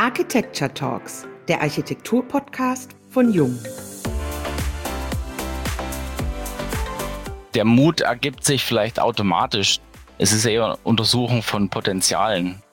Architecture Talks, der Architektur-Podcast von Jung. Der Mut ergibt sich vielleicht automatisch. Es ist eher Untersuchung von Potenzialen.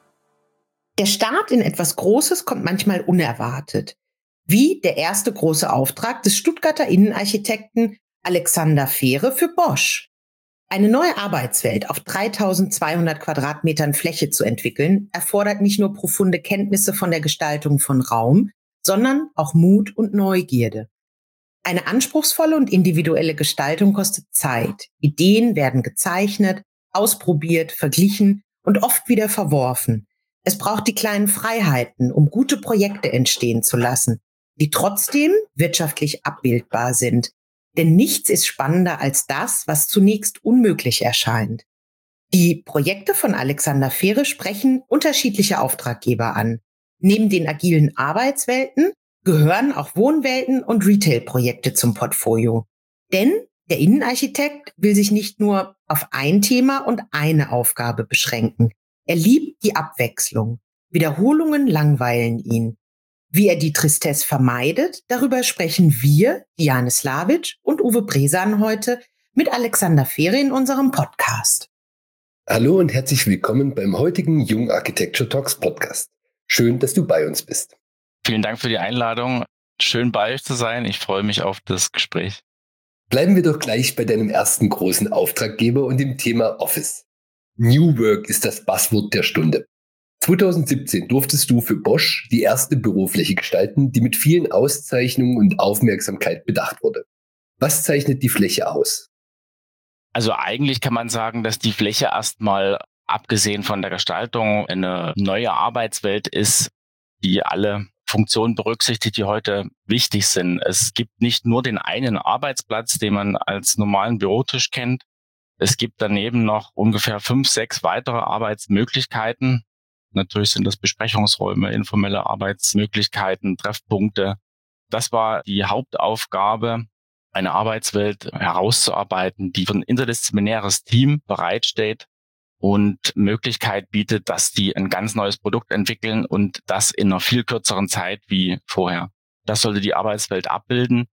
Der Start in etwas Großes kommt manchmal unerwartet. Wie der erste große Auftrag des Stuttgarter Innenarchitekten Alexander Fehre für Bosch. Eine neue Arbeitswelt auf 3200 Quadratmetern Fläche zu entwickeln, erfordert nicht nur profunde Kenntnisse von der Gestaltung von Raum, sondern auch Mut und Neugierde. Eine anspruchsvolle und individuelle Gestaltung kostet Zeit. Ideen werden gezeichnet, ausprobiert, verglichen und oft wieder verworfen. Es braucht die kleinen Freiheiten, um gute Projekte entstehen zu lassen, die trotzdem wirtschaftlich abbildbar sind. Denn nichts ist spannender als das, was zunächst unmöglich erscheint. Die Projekte von Alexander Fehre sprechen unterschiedliche Auftraggeber an. Neben den agilen Arbeitswelten gehören auch Wohnwelten und Retail-Projekte zum Portfolio. Denn der Innenarchitekt will sich nicht nur auf ein Thema und eine Aufgabe beschränken. Er liebt die Abwechslung. Wiederholungen langweilen ihn. Wie er die Tristesse vermeidet, darüber sprechen wir, Diane Slavic und Uwe Bresan heute mit Alexander Fehre in unserem Podcast. Hallo und herzlich willkommen beim heutigen Jung Architecture Talks Podcast. Schön, dass du bei uns bist. Vielen Dank für die Einladung. Schön bei euch zu sein. Ich freue mich auf das Gespräch. Bleiben wir doch gleich bei deinem ersten großen Auftraggeber und dem Thema Office. New Work ist das Buzzword der Stunde. 2017 durftest du für Bosch die erste Bürofläche gestalten, die mit vielen Auszeichnungen und Aufmerksamkeit bedacht wurde. Was zeichnet die Fläche aus? Also eigentlich kann man sagen, dass die Fläche erstmal, abgesehen von der Gestaltung, eine neue Arbeitswelt ist, die alle Funktionen berücksichtigt, die heute wichtig sind. Es gibt nicht nur den einen Arbeitsplatz, den man als normalen Bürotisch kennt. Es gibt daneben noch ungefähr 5, 6 weitere Arbeitsmöglichkeiten. Natürlich sind das Besprechungsräume, informelle Arbeitsmöglichkeiten, Treffpunkte. Das war die Hauptaufgabe, eine Arbeitswelt herauszuarbeiten, die für ein interdisziplinäres Team bereitsteht und Möglichkeit bietet, dass die ein ganz neues Produkt entwickeln und das in einer viel kürzeren Zeit wie vorher. Das sollte die Arbeitswelt abbilden.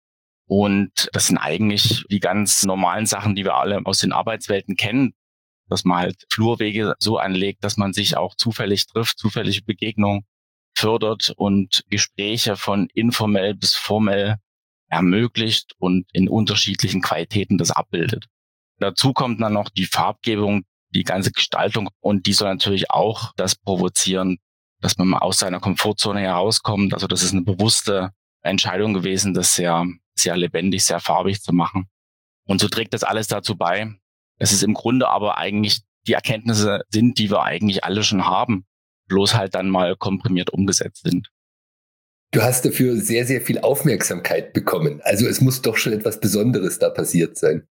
Und das sind eigentlich die ganz normalen Sachen, die wir alle aus den Arbeitswelten kennen, dass man halt Flurwege so anlegt, dass man sich auch zufällig trifft, zufällige Begegnungen fördert und Gespräche von informell bis formell ermöglicht und in unterschiedlichen Qualitäten das abbildet. Dazu kommt dann noch die Farbgebung, die ganze Gestaltung und die soll natürlich auch das provozieren, dass man mal aus seiner Komfortzone herauskommt. Also das ist eine bewusste Entscheidung gewesen, das sehr, sehr lebendig, sehr farbig zu machen. Und so trägt das alles dazu bei, dass es im Grunde aber eigentlich die Erkenntnisse sind, die wir eigentlich alle schon haben, bloß halt dann mal komprimiert umgesetzt sind. Du hast dafür sehr, sehr viel Aufmerksamkeit bekommen. Also es muss doch schon etwas Besonderes da passiert sein.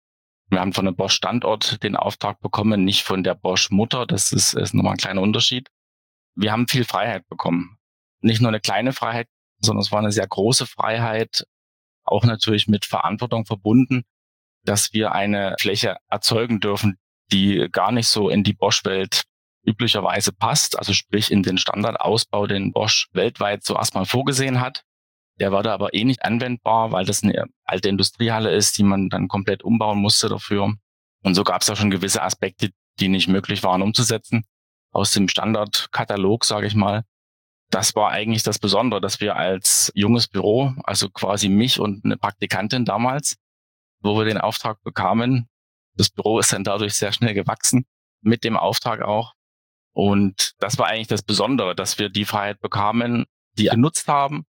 Wir haben von dem Bosch-Standort den Auftrag bekommen, nicht von der Bosch-Mutter. Das ist nochmal ein kleiner Unterschied. Wir haben viel Freiheit bekommen. Nicht nur eine kleine Freiheit, sondern es war eine sehr große Freiheit, auch natürlich mit Verantwortung verbunden, dass wir eine Fläche erzeugen dürfen, die gar nicht so in die Bosch-Welt üblicherweise passt, also sprich in den Standardausbau, den Bosch weltweit so erstmal vorgesehen hat. Der war da aber nicht anwendbar, weil das eine alte Industriehalle ist, die man dann komplett umbauen musste dafür. Und so gab es da schon gewisse Aspekte, die nicht möglich waren umzusetzen. Aus dem Standardkatalog, sage ich mal. Das war eigentlich das Besondere, dass wir als junges Büro, also quasi mich und eine Praktikantin damals, wo wir den Auftrag bekamen. Das Büro ist dann dadurch sehr schnell gewachsen, mit dem Auftrag auch. Und das war eigentlich das Besondere, dass wir die Freiheit bekamen, die genutzt haben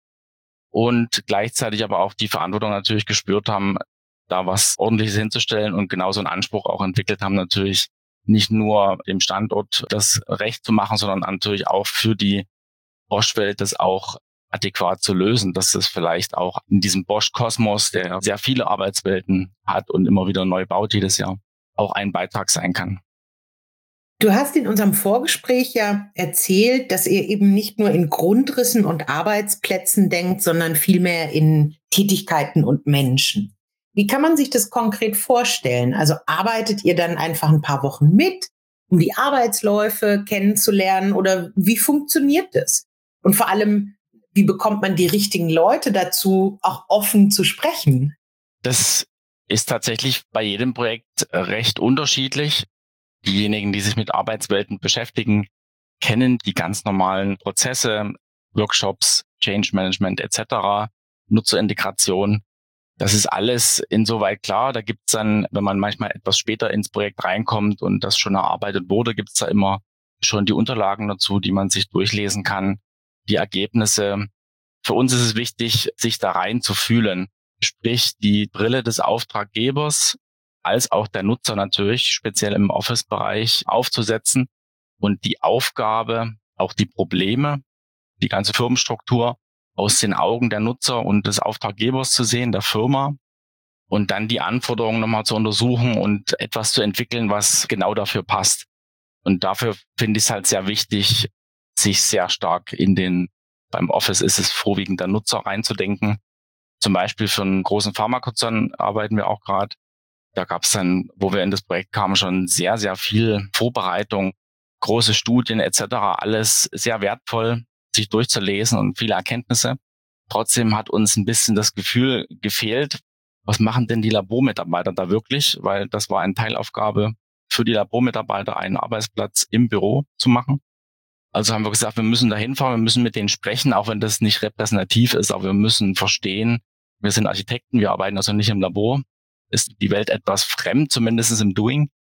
und gleichzeitig aber auch die Verantwortung natürlich gespürt haben, da was Ordentliches hinzustellen und genauso einen Anspruch auch entwickelt haben, natürlich nicht nur dem Standort das Recht zu machen, sondern natürlich auch für die Bosch-Welt das auch adäquat zu lösen, dass es vielleicht auch in diesem Bosch-Kosmos, der sehr viele Arbeitswelten hat und immer wieder neu baut jedes Jahr, auch ein Beitrag sein kann. Du hast in unserem Vorgespräch ja erzählt, dass ihr eben nicht nur in Grundrissen und Arbeitsplätzen denkt, sondern vielmehr in Tätigkeiten und Menschen. Wie kann man sich das konkret vorstellen? Also arbeitet ihr dann einfach ein paar Wochen mit, um die Arbeitsläufe kennenzulernen oder wie funktioniert das? Und vor allem, wie bekommt man die richtigen Leute dazu, auch offen zu sprechen? Das ist tatsächlich bei jedem Projekt recht unterschiedlich. Diejenigen, die sich mit Arbeitswelten beschäftigen, kennen die ganz normalen Prozesse, Workshops, Change Management etc., Nutzerintegration. Das ist alles insoweit klar. Da gibt's dann, wenn man manchmal etwas später ins Projekt reinkommt und das schon erarbeitet wurde, gibt's da immer schon die Unterlagen dazu, die man sich durchlesen kann, die Ergebnisse. Für uns ist es wichtig, sich da rein zu fühlen. Sprich, die Brille des Auftraggebers als auch der Nutzer natürlich, speziell im Office-Bereich, aufzusetzen und die Aufgabe, auch die Probleme, die ganze Firmenstruktur aus den Augen der Nutzer und des Auftraggebers zu sehen, der Firma, und dann die Anforderungen nochmal zu untersuchen und etwas zu entwickeln, was genau dafür passt. Und dafür finde ich es halt sehr wichtig, sich sehr stark beim Office ist es vorwiegend der Nutzer reinzudenken. Zum Beispiel für einen großen Pharmakonzern arbeiten wir auch gerade. Da gab es dann, wo wir in das Projekt kamen, schon sehr, sehr viel Vorbereitung, große Studien etc., alles sehr wertvoll, sich durchzulesen und viele Erkenntnisse. Trotzdem hat uns ein bisschen das Gefühl gefehlt, was machen denn die Labormitarbeiter da wirklich? Weil das war eine Teilaufgabe für die Labormitarbeiter, einen Arbeitsplatz im Büro zu machen. Also haben wir gesagt, wir müssen da hinfahren, wir müssen mit denen sprechen, auch wenn das nicht repräsentativ ist, aber wir müssen verstehen, wir sind Architekten, wir arbeiten also nicht im Labor, ist die Welt etwas fremd, zumindest im Doing.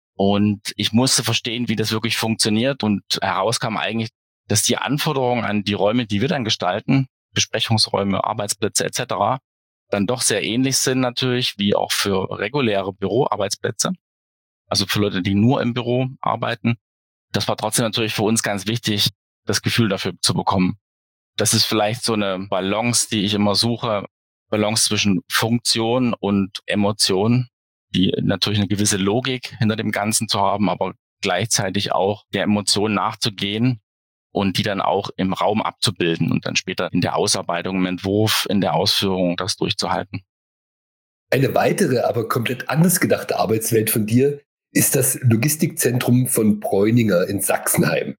Und ich musste verstehen, wie das wirklich funktioniert. Und herauskam eigentlich, dass die Anforderungen an die Räume, die wir dann gestalten, Besprechungsräume, Arbeitsplätze etc., dann doch sehr ähnlich sind natürlich, wie auch für reguläre Büroarbeitsplätze. Also für Leute, die nur im Büro arbeiten. Das war trotzdem natürlich für uns ganz wichtig, das Gefühl dafür zu bekommen. Das ist vielleicht so eine Balance, die ich immer suche. Balance zwischen Funktion und Emotion, die natürlich eine gewisse Logik hinter dem Ganzen zu haben, aber gleichzeitig auch der Emotion nachzugehen und die dann auch im Raum abzubilden und dann später in der Ausarbeitung, im Entwurf, in der Ausführung das durchzuhalten. Eine weitere, aber komplett anders gedachte Arbeitswelt von dir ist das Logistikzentrum von Bräuninger in Sachsenheim.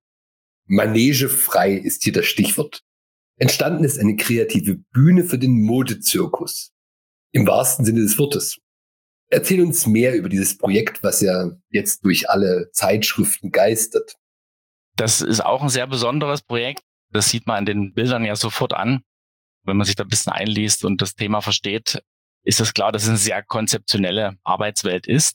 Manegefrei ist hier das Stichwort. Entstanden ist eine kreative Bühne für den Modezirkus. Im wahrsten Sinne des Wortes. Erzähl uns mehr über dieses Projekt, was ja jetzt durch alle Zeitschriften geistert. Das ist auch ein sehr besonderes Projekt. Das sieht man an den Bildern ja sofort an. Wenn man sich da ein bisschen einliest und das Thema versteht, ist es klar, dass es eine sehr konzeptionelle Arbeitswelt ist.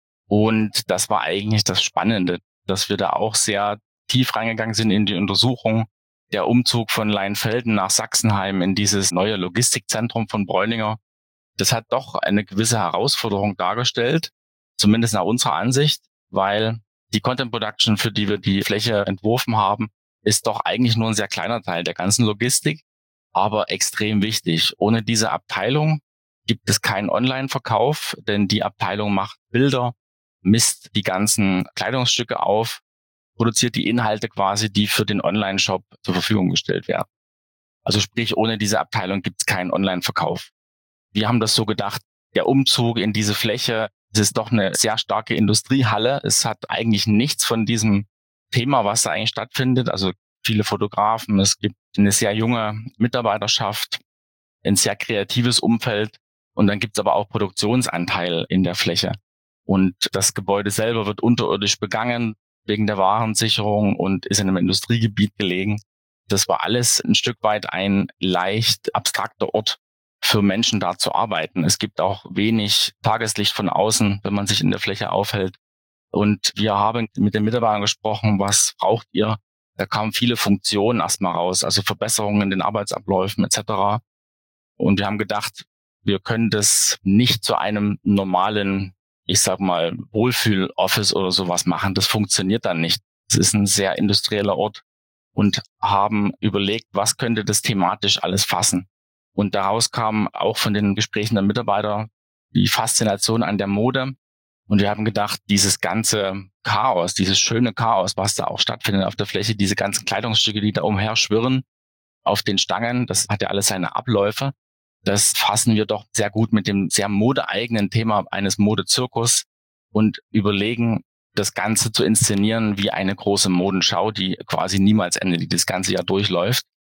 Und das war eigentlich das Spannende, dass wir da auch sehr tief reingegangen sind in die Untersuchung. Der Umzug von Leinfelden nach Sachsenheim in dieses neue Logistikzentrum von Bräuninger, das hat doch eine gewisse Herausforderung dargestellt, zumindest nach unserer Ansicht, weil die Content Production, für die wir die Fläche entworfen haben, ist doch eigentlich nur ein sehr kleiner Teil der ganzen Logistik, aber extrem wichtig. Ohne diese Abteilung gibt es keinen Online-Verkauf, denn die Abteilung macht Bilder, misst die ganzen Kleidungsstücke auf, produziert die Inhalte quasi, die für den Online-Shop zur Verfügung gestellt werden. Also sprich, ohne diese Abteilung gibt es keinen Online-Verkauf. Wir haben das so gedacht, der Umzug in diese Fläche, es ist doch eine sehr starke Industriehalle. Es hat eigentlich nichts von diesem Thema, was da eigentlich stattfindet. Also viele Fotografen, es gibt eine sehr junge Mitarbeiterschaft, ein sehr kreatives Umfeld und dann gibt es aber auch Produktionsanteil in der Fläche. Und das Gebäude selber wird unterirdisch begangen wegen der Warensicherung und ist in einem Industriegebiet gelegen. Das war alles ein Stück weit ein leicht abstrakter Ort für Menschen da zu arbeiten. Es gibt auch wenig Tageslicht von außen, wenn man sich in der Fläche aufhält. Und wir haben mit den Mitarbeitern gesprochen, was braucht ihr? Da kamen viele Funktionen erstmal raus, also Verbesserungen in den Arbeitsabläufen etc. Und wir haben gedacht, wir können das nicht zu einem normalen, ich sag mal, Wohlfühl-Office oder sowas machen. Das funktioniert dann nicht. Es ist ein sehr industrieller Ort und haben überlegt, was könnte das thematisch alles fassen. Und daraus kam auch von den Gesprächen der Mitarbeiter die Faszination an der Mode. Und wir haben gedacht, dieses ganze Chaos, dieses schöne Chaos, was da auch stattfindet auf der Fläche, diese ganzen Kleidungsstücke, die da umher schwirren auf den Stangen, das hat ja alles seine Abläufe. Das fassen wir doch sehr gut mit dem sehr modeeigenen Thema eines Modezirkus und überlegen, das Ganze zu inszenieren wie eine große Modenschau, die quasi niemals endet, die das ganze Jahr durchläuft.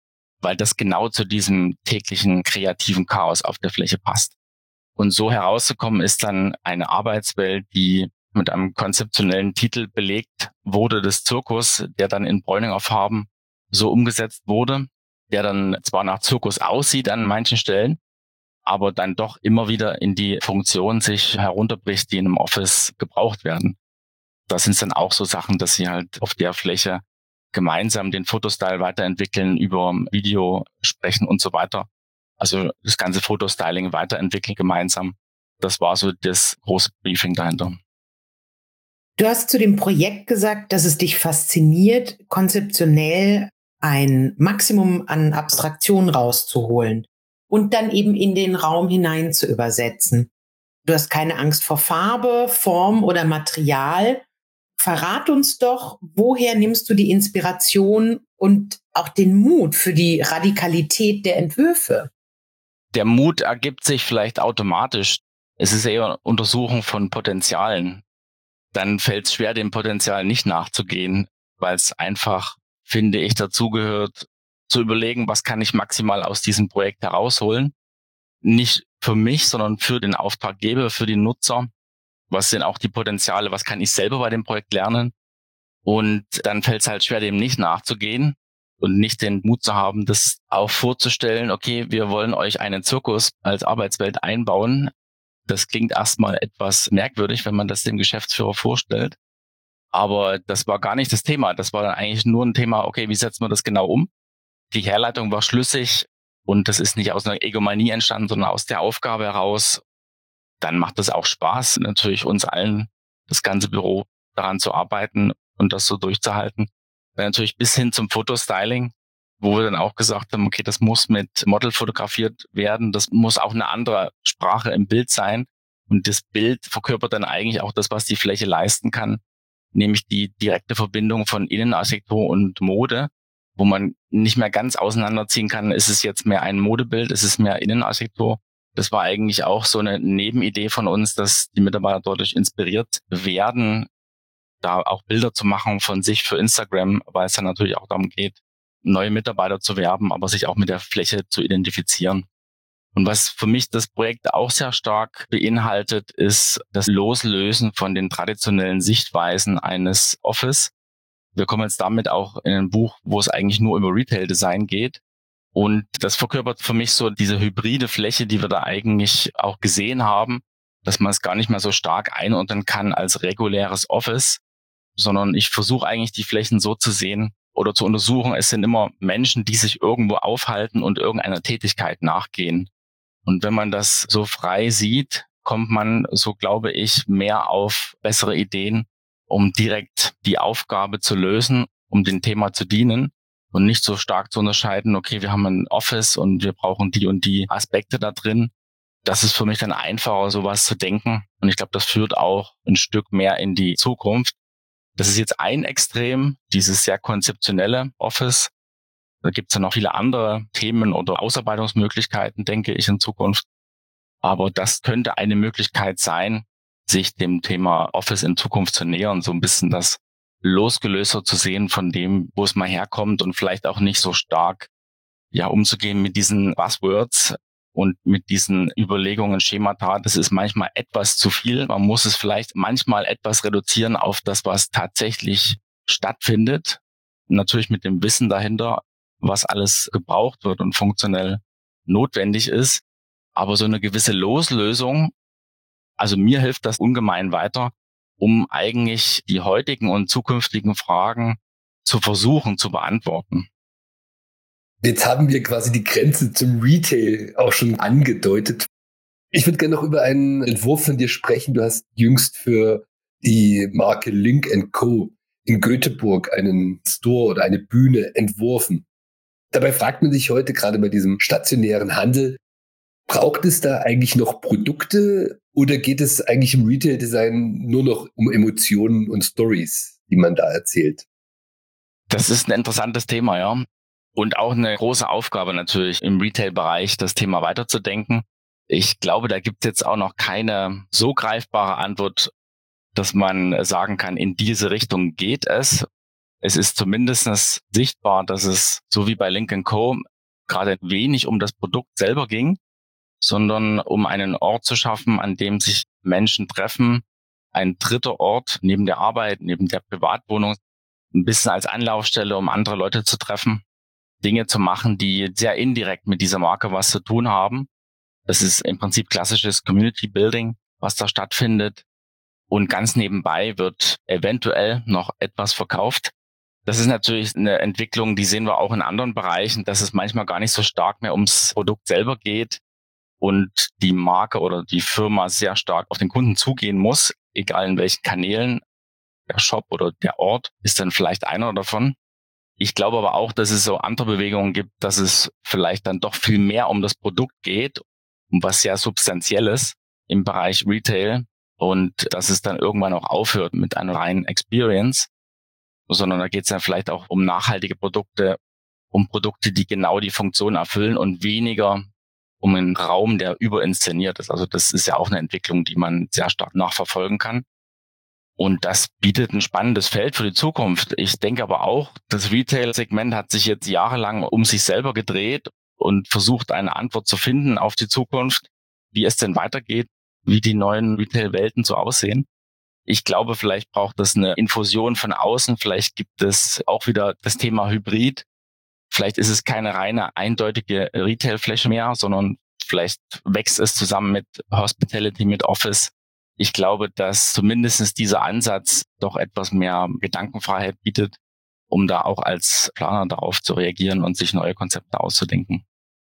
weil das genau zu diesem täglichen kreativen Chaos auf der Fläche passt. Und so herauszukommen ist dann eine Arbeitswelt, die mit einem konzeptionellen Titel belegt wurde, des Zirkus, der dann in Bräuninger Farben so umgesetzt wurde, der dann zwar nach Zirkus aussieht an manchen Stellen, aber dann doch immer wieder in die Funktion sich herunterbricht, die in einem Office gebraucht werden. Das sind dann auch so Sachen, dass sie halt auf der Fläche gemeinsam den Fotostyle weiterentwickeln, über Video sprechen und so weiter. Also das ganze Fotostyling weiterentwickeln gemeinsam. Das war so das große Briefing dahinter. Du hast zu dem Projekt gesagt, dass es dich fasziniert, konzeptionell ein Maximum an Abstraktion rauszuholen und dann eben in den Raum hinein zu übersetzen. Du hast keine Angst vor Farbe, Form oder Material. Verrat uns doch, woher nimmst du die Inspiration und auch den Mut für die Radikalität der Entwürfe? Der Mut ergibt sich vielleicht automatisch. Es ist eher Untersuchung von Potenzialen. Dann fällt es schwer, dem Potenzial nicht nachzugehen, weil es einfach, finde ich, dazugehört, zu überlegen, was kann ich maximal aus diesem Projekt herausholen. Nicht für mich, sondern für den Auftraggeber, für die Nutzer. Was sind auch die Potenziale, was kann ich selber bei dem Projekt lernen? Und dann fällt es halt schwer, dem nicht nachzugehen und nicht den Mut zu haben, das auch vorzustellen, okay, wir wollen euch einen Zirkus als Arbeitswelt einbauen. Das klingt erstmal etwas merkwürdig, wenn man das dem Geschäftsführer vorstellt. Aber das war gar nicht das Thema. Das war dann eigentlich nur ein Thema, okay, wie setzen wir das genau um? Die Herleitung war schlüssig und das ist nicht aus einer Egomanie entstanden, sondern aus der Aufgabe heraus. Dann macht es auch Spaß, natürlich uns allen, das ganze Büro, daran zu arbeiten und das so durchzuhalten. Dann natürlich bis hin zum Fotostyling, wo wir dann auch gesagt haben, okay, das muss mit Model fotografiert werden, das muss auch eine andere Sprache im Bild sein. Und das Bild verkörpert dann eigentlich auch das, was die Fläche leisten kann, nämlich die direkte Verbindung von Innenarchitektur und Mode, wo man nicht mehr ganz auseinanderziehen kann, ist es jetzt mehr ein Modebild, ist es mehr Innenarchitektur. Das war eigentlich auch so eine Nebenidee von uns, dass die Mitarbeiter dadurch inspiriert werden, da auch Bilder zu machen von sich für Instagram, weil es dann natürlich auch darum geht, neue Mitarbeiter zu werben, aber sich auch mit der Fläche zu identifizieren. Und was für mich das Projekt auch sehr stark beinhaltet, ist das Loslösen von den traditionellen Sichtweisen eines Office. Wir kommen jetzt damit auch in ein Buch, wo es eigentlich nur über Retail-Design geht. Und das verkörpert für mich so diese hybride Fläche, die wir da eigentlich auch gesehen haben, dass man es gar nicht mehr so stark einordnen kann als reguläres Office, sondern ich versuche eigentlich die Flächen so zu sehen oder zu untersuchen. Es sind immer Menschen, die sich irgendwo aufhalten und irgendeiner Tätigkeit nachgehen. Und wenn man das so frei sieht, kommt man, so glaube ich, mehr auf bessere Ideen, um direkt die Aufgabe zu lösen, um dem Thema zu dienen und nicht so stark zu unterscheiden, okay, wir haben ein Office und wir brauchen die und die Aspekte da drin. Das ist für mich dann einfacher, sowas zu denken. Und ich glaube, das führt auch ein Stück mehr in die Zukunft. Das ist jetzt ein Extrem, dieses sehr konzeptionelle Office. Da gibt es ja noch viele andere Themen oder Ausarbeitungsmöglichkeiten, denke ich, in Zukunft. Aber das könnte eine Möglichkeit sein, sich dem Thema Office in Zukunft zu nähern, so ein bisschen das losgelöster zu sehen von dem, wo es mal herkommt und vielleicht auch nicht so stark umzugehen mit diesen Buzzwords und mit diesen Überlegungen, Schemata. Das ist manchmal etwas zu viel. Man muss es vielleicht manchmal etwas reduzieren auf das, was tatsächlich stattfindet. Natürlich mit dem Wissen dahinter, was alles gebraucht wird und funktionell notwendig ist. Aber so eine gewisse Loslösung, also mir hilft das ungemein weiter, um eigentlich die heutigen und zukünftigen Fragen zu versuchen zu beantworten. Jetzt haben wir quasi die Grenze zum Retail auch schon angedeutet. Ich würde gerne noch über einen Entwurf von dir sprechen. Du hast jüngst für die Marke Link & Co. in Göteborg einen Store oder eine Bühne entworfen. Dabei fragt man sich heute gerade bei diesem stationären Handel, braucht es da eigentlich noch Produkte oder geht es eigentlich im Retail-Design nur noch um Emotionen und Stories, die man da erzählt? Das ist ein interessantes Thema, ja. Und auch eine große Aufgabe natürlich im Retail-Bereich, das Thema weiterzudenken. Ich glaube, da gibt es jetzt auch noch keine so greifbare Antwort, dass man sagen kann, in diese Richtung geht es. Es ist zumindest sichtbar, dass es, so wie bei Link & Co., gerade wenig um das Produkt selber ging, sondern um einen Ort zu schaffen, an dem sich Menschen treffen, ein dritter Ort neben der Arbeit, neben der Privatwohnung, ein bisschen als Anlaufstelle, um andere Leute zu treffen, Dinge zu machen, die sehr indirekt mit dieser Marke was zu tun haben. Das ist im Prinzip klassisches Community Building, was da stattfindet. Und ganz nebenbei wird eventuell noch etwas verkauft. Das ist natürlich eine Entwicklung, die sehen wir auch in anderen Bereichen, dass es manchmal gar nicht so stark mehr ums Produkt selber geht und die Marke oder die Firma sehr stark auf den Kunden zugehen muss, egal in welchen Kanälen. Der Shop oder der Ort ist dann vielleicht einer davon. Ich glaube aber auch, dass es so andere Bewegungen gibt, dass es vielleicht dann doch viel mehr um das Produkt geht, um was sehr Substanzielles im Bereich Retail und dass es dann irgendwann auch aufhört mit einer reinen Experience, sondern da geht es dann vielleicht auch um nachhaltige Produkte, um Produkte, die genau die Funktion erfüllen und weniger um einen Raum, der überinszeniert ist. Also das ist ja auch eine Entwicklung, die man sehr stark nachverfolgen kann. Und das bietet ein spannendes Feld für die Zukunft. Ich denke aber auch, das Retail-Segment hat sich jetzt jahrelang um sich selber gedreht und versucht, eine Antwort zu finden auf die Zukunft, wie es denn weitergeht, wie die neuen Retail-Welten so aussehen. Ich glaube, vielleicht braucht es eine Infusion von außen. Vielleicht gibt es auch wieder das Thema Hybrid. Vielleicht ist es keine reine, eindeutige Retail-Fläche mehr, sondern vielleicht wächst es zusammen mit Hospitality, mit Office. Ich glaube, dass zumindest dieser Ansatz doch etwas mehr Gedankenfreiheit bietet, um da auch als Planer darauf zu reagieren und sich neue Konzepte auszudenken.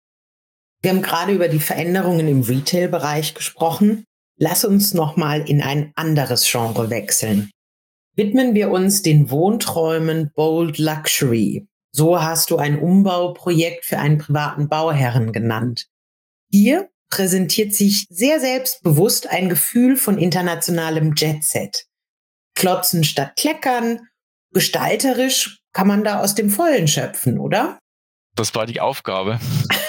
Wir haben gerade über die Veränderungen im Retail-Bereich gesprochen. Lass uns nochmal in ein anderes Genre wechseln. Widmen wir uns den Wohnträumen Bold Luxury. So hast du ein Umbauprojekt für einen privaten Bauherren genannt. Hier präsentiert sich sehr selbstbewusst ein Gefühl von internationalem Jetset. Klotzen statt Kleckern, gestalterisch kann man da aus dem Vollen schöpfen, oder? Das war die Aufgabe.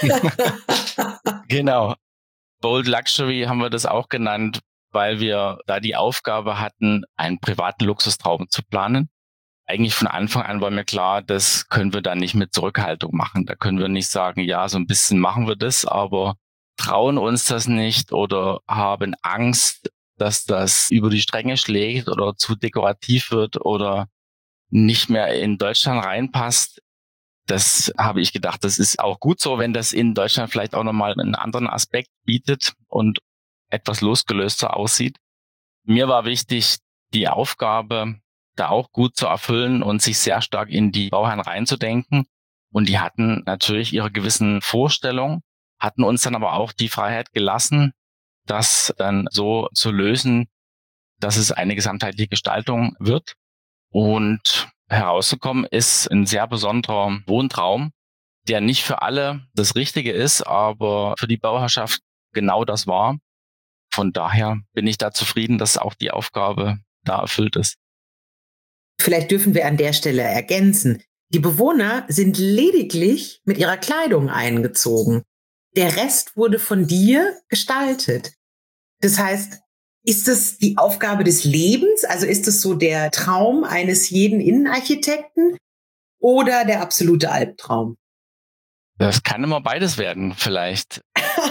Genau. Bold Luxury haben wir das auch genannt, weil wir da die Aufgabe hatten, einen privaten Luxustraum zu planen. Eigentlich von Anfang an war mir klar, das können wir da nicht mit Zurückhaltung machen. Da können wir nicht sagen, ja, so ein bisschen machen wir das, aber trauen uns das nicht oder haben Angst, dass das über die Stränge schlägt oder zu dekorativ wird oder nicht mehr in Deutschland reinpasst. Das habe ich gedacht, das ist auch gut so, wenn das in Deutschland vielleicht auch nochmal einen anderen Aspekt bietet und etwas losgelöster aussieht. Mir war wichtig, die Aufgabe da auch gut zu erfüllen und sich sehr stark in die Bauherren reinzudenken. Und die hatten natürlich ihre gewissen Vorstellungen, hatten uns dann aber auch die Freiheit gelassen, das dann so zu lösen, dass es eine gesamtheitliche Gestaltung wird. Und herausgekommen ist ein sehr besonderer Wohntraum, der nicht für alle das Richtige ist, aber für die Bauherrschaft genau das war. Von daher bin ich da zufrieden, dass auch die Aufgabe da erfüllt ist. Vielleicht dürfen wir an der Stelle ergänzen, die Bewohner sind lediglich mit ihrer Kleidung eingezogen. Der Rest wurde von dir gestaltet. Das heißt, ist es die Aufgabe des Lebens? Also ist es so der Traum eines jeden Innenarchitekten oder der absolute Albtraum? Das kann immer beides werden, vielleicht.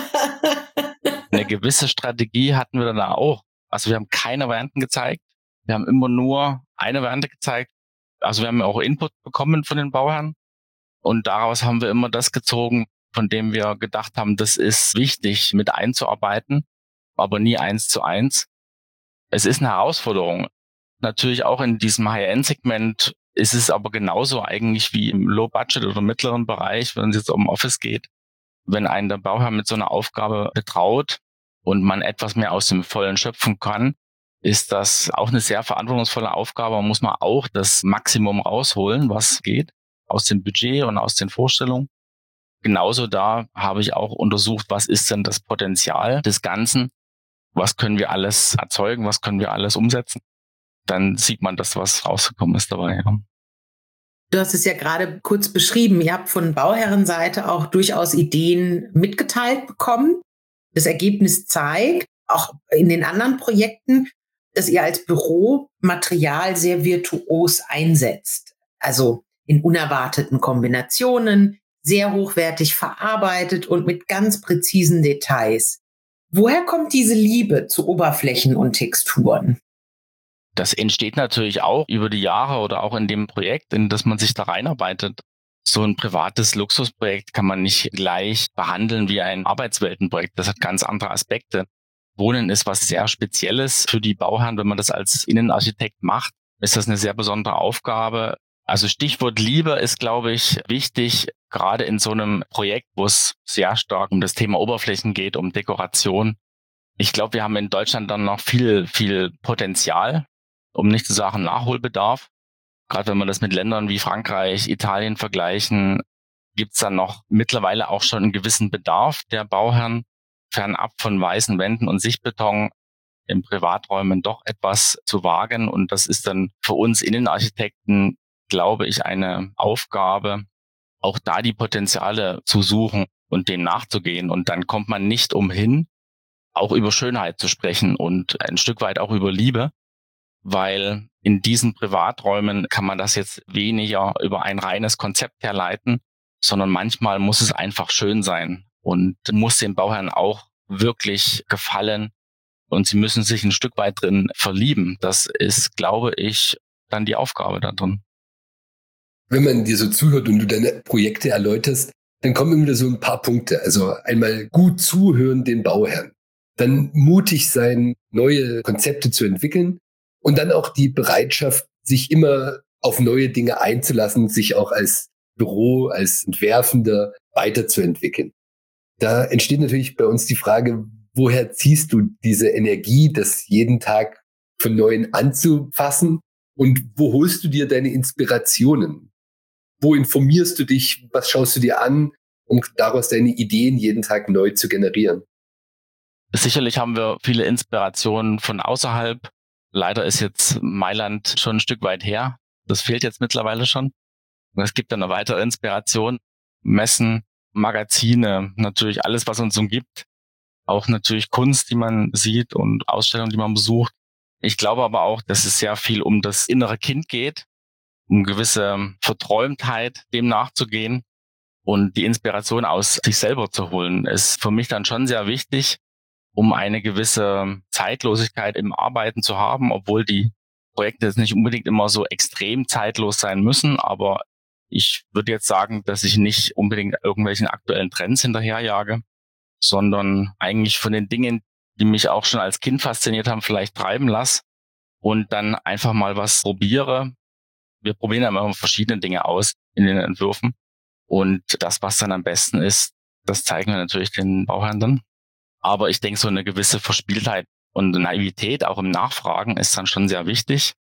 Eine gewisse Strategie hatten wir dann auch. Also wir haben keine Varianten gezeigt. Wir haben immer nur eine Variante gezeigt. Also wir haben auch Input bekommen von den Bauherren. Und daraus haben wir immer das gezogen, von dem wir gedacht haben, das ist wichtig mit einzuarbeiten, aber nie 1:1. Es ist eine Herausforderung. Natürlich auch in diesem High-End-Segment ist es aber genauso eigentlich wie im Low-Budget oder mittleren Bereich, wenn es jetzt um Office geht. Wenn einen der Bauherr mit so einer Aufgabe betraut und man etwas mehr aus dem Vollen schöpfen kann, ist das auch eine sehr verantwortungsvolle Aufgabe. Man muss auch das Maximum rausholen, was geht, aus dem Budget und aus den Vorstellungen. Genauso da habe ich auch untersucht, was ist denn das Potenzial des Ganzen? Was können wir alles erzeugen? Was können wir alles umsetzen? Dann sieht man das, was rausgekommen ist dabei. Ja. Du hast es ja gerade kurz beschrieben. Ihr habt von Bauherrenseite auch durchaus Ideen mitgeteilt bekommen. Das Ergebnis zeigt, auch in den anderen Projekten, dass ihr als Büro Material sehr virtuos einsetzt. Also in unerwarteten Kombinationen, sehr hochwertig verarbeitet und mit ganz präzisen Details. Woher kommt diese Liebe zu Oberflächen und Texturen? Das entsteht natürlich auch über die Jahre oder auch in dem Projekt, in das man sich da reinarbeitet. So ein privates Luxusprojekt kann man nicht gleich behandeln wie ein Arbeitsweltenprojekt. Das hat ganz andere Aspekte. Wohnen ist was sehr Spezielles für die Bauherren. Wenn man das als Innenarchitekt macht, ist das eine sehr besondere Aufgabe. Also Stichwort Liebe ist, glaube ich, wichtig, gerade in so einem Projekt, wo es sehr stark um das Thema Oberflächen geht, um Dekoration. Ich glaube, wir haben in Deutschland dann noch viel, viel Potenzial, um nicht zu sagen Nachholbedarf. Gerade wenn wir das mit Ländern wie Frankreich, Italien vergleichen, gibt es dann noch mittlerweile auch schon einen gewissen Bedarf der Bauherren, fernab von weißen Wänden und Sichtbeton in Privaträumen doch etwas zu wagen. Und das ist dann für uns Innenarchitekten, glaube ich, eine Aufgabe, auch da die Potenziale zu suchen und denen nachzugehen. Und dann kommt man nicht umhin, auch über Schönheit zu sprechen und ein Stück weit auch über Liebe, weil in diesen Privaträumen kann man das jetzt weniger über ein reines Konzept herleiten, sondern manchmal muss es einfach schön sein und muss den Bauherren auch wirklich gefallen und sie müssen sich ein Stück weit drin verlieben. Das ist, glaube ich, dann die Aufgabe da drin. Wenn man dir so zuhört und du deine Projekte erläuterst, dann kommen immer wieder so ein paar Punkte. Also einmal gut zuhören den Bauherren, dann mutig sein, neue Konzepte zu entwickeln und dann auch die Bereitschaft, sich immer auf neue Dinge einzulassen, sich auch als Büro, als Entwerfender weiterzuentwickeln. Da entsteht natürlich bei uns die Frage, woher ziehst du diese Energie, das jeden Tag von Neuem anzufassen? Und wo holst du dir deine Inspirationen? Wo informierst du dich? Was schaust du dir an, um daraus deine Ideen jeden Tag neu zu generieren? Sicherlich haben wir viele Inspirationen von außerhalb. Leider ist jetzt Mailand schon ein Stück weit her. Das fehlt jetzt mittlerweile schon. Und es gibt dann eine weitere Inspiration. Messen, Magazine, natürlich alles, was uns umgibt. Auch natürlich Kunst, die man sieht und Ausstellungen, die man besucht. Ich glaube aber auch, dass es sehr viel um das innere Kind geht, um gewisse Verträumtheit dem nachzugehen und die Inspiration aus sich selber zu holen, ist für mich dann schon sehr wichtig, um eine gewisse Zeitlosigkeit im Arbeiten zu haben, obwohl die Projekte jetzt nicht unbedingt immer so extrem zeitlos sein müssen. Aber ich würde jetzt sagen, dass ich nicht unbedingt irgendwelchen aktuellen Trends hinterherjage, sondern eigentlich von den Dingen, die mich auch schon als Kind fasziniert haben, vielleicht treiben lasse und dann einfach mal was probiere. Wir probieren ja immer verschiedene Dinge aus in den Entwürfen. Und das, was dann am besten ist, das zeigen wir natürlich den Bauherren dann. Aber ich denke, so eine gewisse Verspieltheit und Naivität auch im Nachfragen ist dann schon sehr wichtig.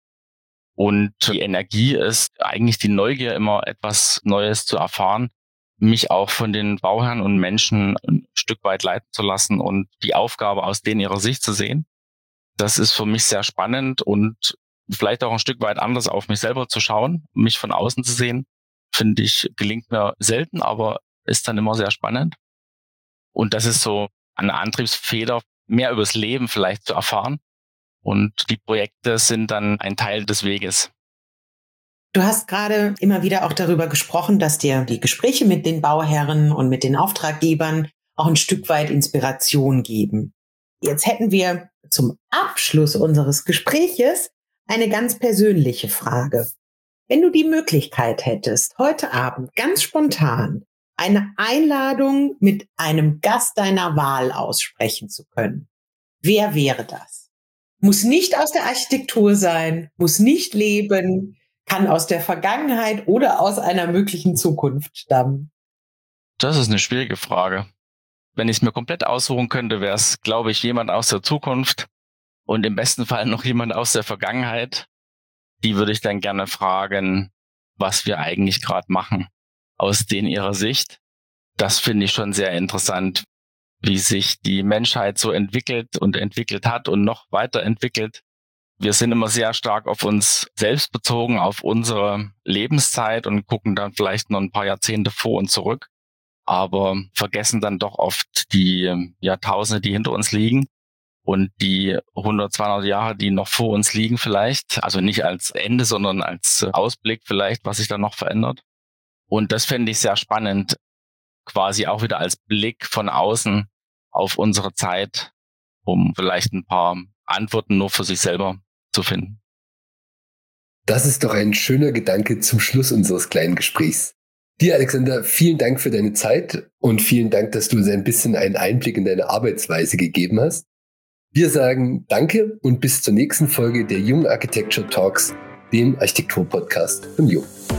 Und die Energie ist eigentlich die Neugier, immer etwas Neues zu erfahren, mich auch von den Bauherren und Menschen ein Stück weit leiten zu lassen und die Aufgabe aus denen ihrer Sicht zu sehen. Das ist für mich sehr spannend und vielleicht auch ein Stück weit anders auf mich selber zu schauen, mich von außen zu sehen, finde ich, gelingt mir selten, aber ist dann immer sehr spannend. Und das ist so eine Antriebsfeder, mehr übers Leben vielleicht zu erfahren. Und die Projekte sind dann ein Teil des Weges. Du hast gerade immer wieder auch darüber gesprochen, dass dir die Gespräche mit den Bauherren und mit den Auftraggebern auch ein Stück weit Inspiration geben. Jetzt hätten wir zum Abschluss unseres Gespräches eine ganz persönliche Frage. Wenn du die Möglichkeit hättest, heute Abend ganz spontan eine Einladung mit einem Gast deiner Wahl aussprechen zu können, wer wäre das? Muss nicht aus der Architektur sein, muss nicht leben, kann aus der Vergangenheit oder aus einer möglichen Zukunft stammen. Das ist eine schwierige Frage. Wenn ich es mir komplett aussuchen könnte, wäre es, glaube ich, jemand aus der Zukunft und im besten Fall noch jemand aus der Vergangenheit. Die würde ich dann gerne fragen, was wir eigentlich gerade machen, aus denen ihrer Sicht. Das finde ich schon sehr interessant, wie sich die Menschheit so entwickelt und entwickelt hat und noch weiterentwickelt. Wir sind immer sehr stark auf uns selbst bezogen, auf unsere Lebenszeit und gucken dann vielleicht noch ein paar Jahrzehnte vor und zurück, aber vergessen dann doch oft die Jahrtausende, die hinter uns liegen und die 100, 200 Jahre, die noch vor uns liegen vielleicht. Also nicht als Ende, sondern als Ausblick vielleicht, was sich dann noch verändert. Und das fände ich sehr spannend, quasi auch wieder als Blick von außen auf unsere Zeit, um vielleicht ein paar Antworten nur für sich selber zu finden. Das ist doch ein schöner Gedanke zum Schluss unseres kleinen Gesprächs. Dir, Alexander, vielen Dank für deine Zeit und vielen Dank, dass du uns ein bisschen einen Einblick in deine Arbeitsweise gegeben hast. Wir sagen Danke und bis zur nächsten Folge der Jung Architecture Talks, dem Architektur-Podcast von Jung.